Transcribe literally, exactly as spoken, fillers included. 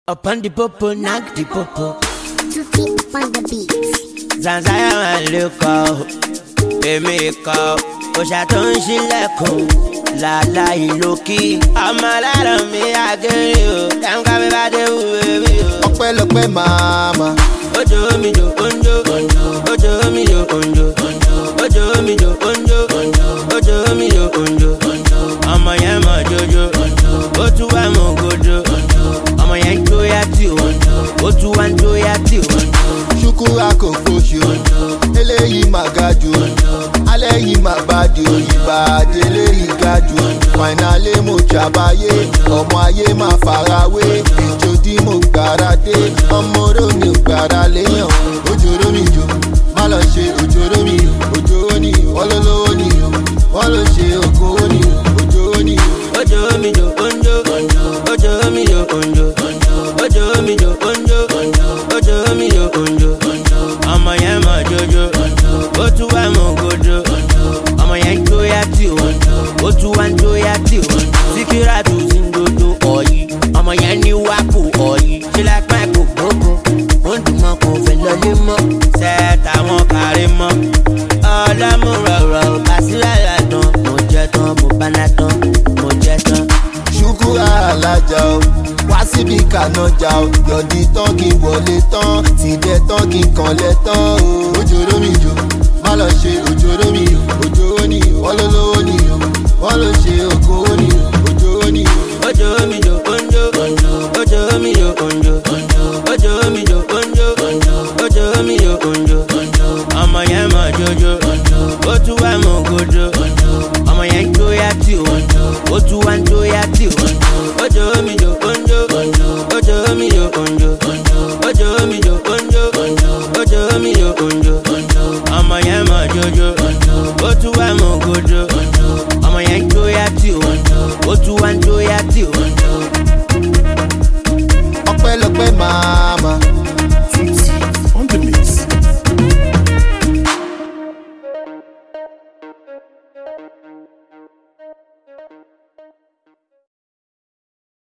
Upon the popo, knock the popo. To keep upon the beat. Zanzaya man look out, èmi kọ́, òṣà tó ń ṣílẹ̀kùn, làlá ìlókì. Ọmọ lára mi àgẹ̀rẹ̀ o, dáńgá mi bá dé wù mí o. Ọpẹ́lọpẹ́ màmá. Ojo mi jo onjo, ojo mi jo onjo, ojo mi jo onjo, ojo mi jo onjo. Ọmọ yẹn mọ̀ jojo, ó tún wá mọ̀ gojo. Ọmọ yẹn ń jóyà tí o, ó tún wá ń jóyà tí o. Ṣúkúrà kò fòṣù, eléyìí máa ga jù, alẹ́ yìí máa bá di òyìnbàdé eléyìí ga jù. Fàìnàlé mo ṣàbáyé, ọmọ ayé máa farawé. Ìjó tí mo gbára dé, ọmọ oró mi ò gbára léyàn. Òjòrò mi jò, má lọ ṣe òjòrò mi, òjòrò ni wọ́n ló lówó ni, wọ́n ló ṣe òkòwò ni, òjòrò ni. Ojo mi jo onjo, ojo mi jo onjo, ojo mi jo onjo, ojo mi jo onjo. Ọmọ yẹn mọ̀ jojo, ó tún wá mọ̀ gojo. Ọmọ yẹn ń jóyà tí o, ó tún wá ń jóyà tí o. Síkírà tó sì ń dodo ọ̀yí, ọmọ yẹn ní wá kò ọ̀yí. Ṣé lápá kò gbógo, ó ń dùn mọ́ kò fẹ́ lọlé mọ́. Sẹ́ẹ̀tà wọn kárí mọ́, ọlọ́mú rọ̀rọ̀ bàṣírà làdán. Mo jẹ tán, mo bá ná tán, mo jẹ tán. Ṣúkúrà alájà o, wá síbi kànájà o. Yọ̀dí tán kí n wọlé tán, tìdẹ tán kí n kànlẹ̀ tán o. Òjòrò mi jò, má lọ ṣe òjòrò mi, òjòrò ni wọ́n ló lówó ni, wọ́n ló ṣe